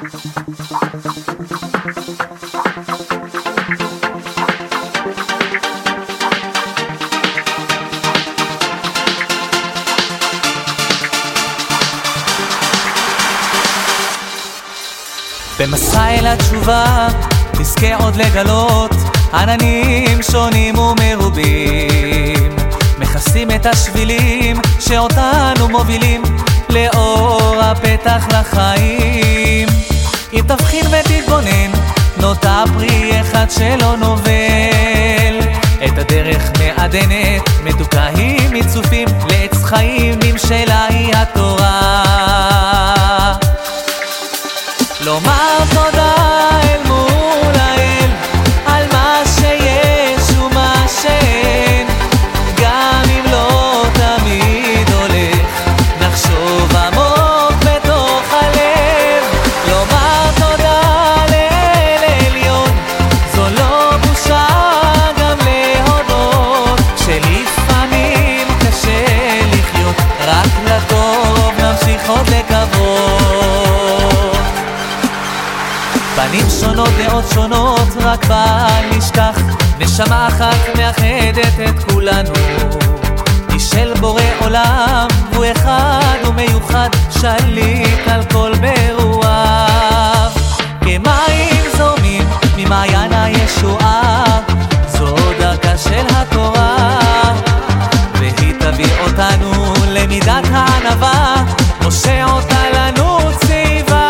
במסע אל התשובה תזכה עוד לגלות עננים שונים ומרובים מכסים את השבילים שאותנו מובילים לאור הפתח לחיים. אם תבחין ותתבונן נוטע פרי אחד שלא נובל, את הדרך מעדנת מתוקה היא מצופים לעץ חיים נמשלה היא התורה. לומר תודה אל מול האל על מה שיש ומה שאין, גם אם לא תמיד הולך נחשוב עמוק בתוך הלב. לומר תודה לאל עליון זו לא בושה גם להודות שלפעמים קשה לחיות, רק לטוב נמשיך עוד לקוות. פנים שונות, דעות שונות, רק בל נשכח נשמה אחת מאחדת את כולנו. איש של בורא עולם הוא אחד ומיוחד, שליט על כל ברואיו. כמים זורמים ממעיין הישועה, זו דרכה של התורה, והיא תביא אותנו למידת הענווה, משה אותה לנו ציווה.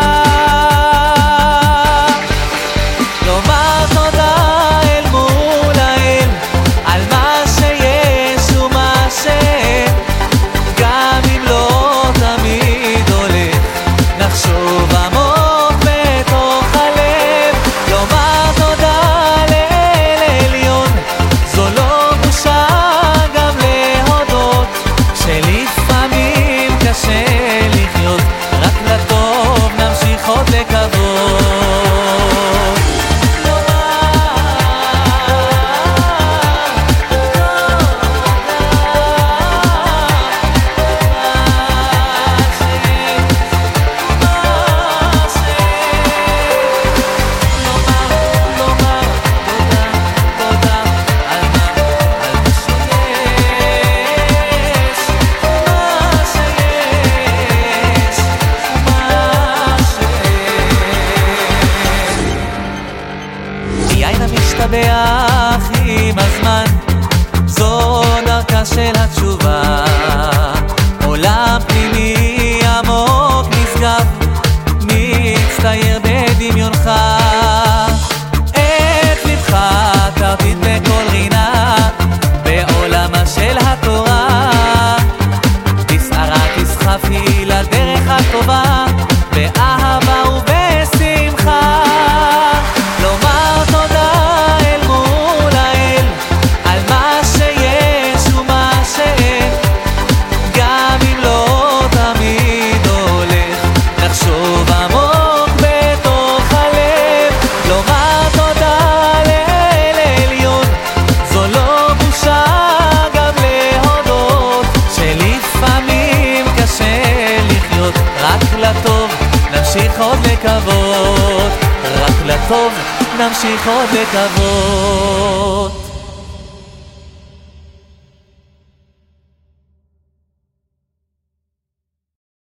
לומר תודה אל מול האל על מה שיש ומה שאין, גם אם לא תמיד הולך נחשוב עמוק בתוך הלב. לומר תודה לאל עליון זו לא בושה גם להודות שלפעמים קשה לחיות, רק לטוב נמשיך עוד לקוות. משתבח עם הזמן, זו דרכה של התשובה. עולם פנימי עמוק נשגב, מצטייר בדמיונך. את לבך תרטיט בכל רינה, בעולמה של התורה. בסערה תסחפי לדרך הטובה, באהבה ובשמחה. לומר תודה אל מול האל על מה שיש ומה שאין, גם אם לא תמיד הולך נחשוב עמוק בתוך הלב. לומר תודה לאל עליון זו לא בושה גם להודות שלפעמים קשה לחיות, רק לטוב נמשיך עוד לקוות, רק לטוב נמשיך עוד לקוות.